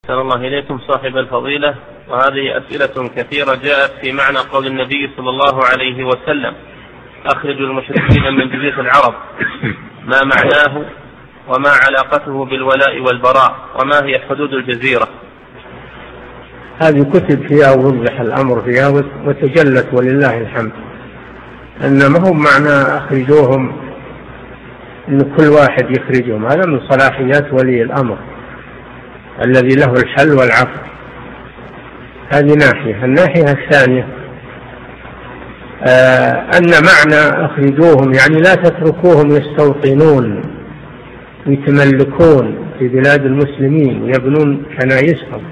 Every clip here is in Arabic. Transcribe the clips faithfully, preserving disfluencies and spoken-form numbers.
أحسن الله إليكم صاحب الفضيلة، وهذه أسئلة كثيرة جاءت في معنى قول النبي صلى الله عليه وسلم: أخرجوا المشركين من جزيرة العرب، ما معناه وما علاقته بالولاء والبراء، وما هي حدود الجزيرة؟ هذه كتب فيها ووضح الأمر فيها وتجلت ولله الحمد، أن ما هو معنى أخرجوهم أن كل واحد يخرجهم، هذا من صلاحيات ولي الأمر الذي له الحل والعفو. هذه ناحية. الناحية الثانية آه أن معنى أخرجوهم يعني لا تتركوهم يستوطنون يتملكون في بلاد المسلمين ويبنون كنائسهم،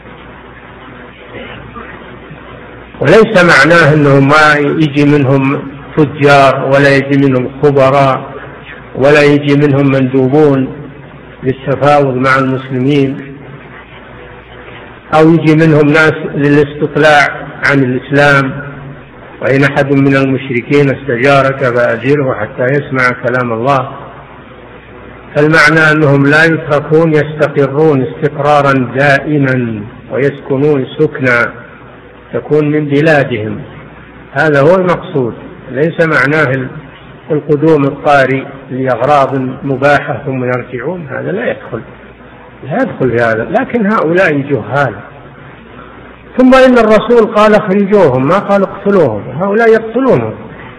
وليس معناه أنهم ما يجي منهم تجار ولا يجي منهم خبراء ولا يجي منهم مندوبون للتفاوض مع المسلمين، أو يجي منهم ناس للاستطلاع عن الإسلام، وإن أحد من المشركين استجارك فأجره حتى يسمع كلام الله. فالمعنى أنهم لا يتركون، يستقرون استقرارا دائما ويسكنون سكنا تكون من بلادهم، هذا هو المقصود. ليس معناه القدوم الطارئ لأغراض مباحة ثم يرجعون، هذا لا يدخل لا يدخل في هذا. لكن هؤلاء جهال. ثم إن الرسول قال اخرجوهم، ما قال اقتلوهم. هؤلاء يقتلونهم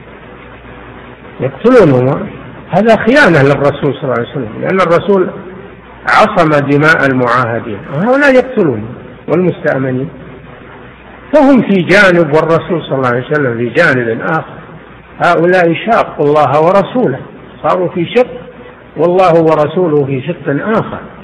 يقتلونهم هذا خيانة للرسول صلى الله عليه وسلم، لأن الرسول عصم دماء المعاهدين، هؤلاء يقتلون والمستأمنين. فهم في جانب والرسول صلى الله عليه وسلم في جانب آخر. هؤلاء شاقوا الله ورسوله، صاروا في شق، والله ورسوله في شق آخر.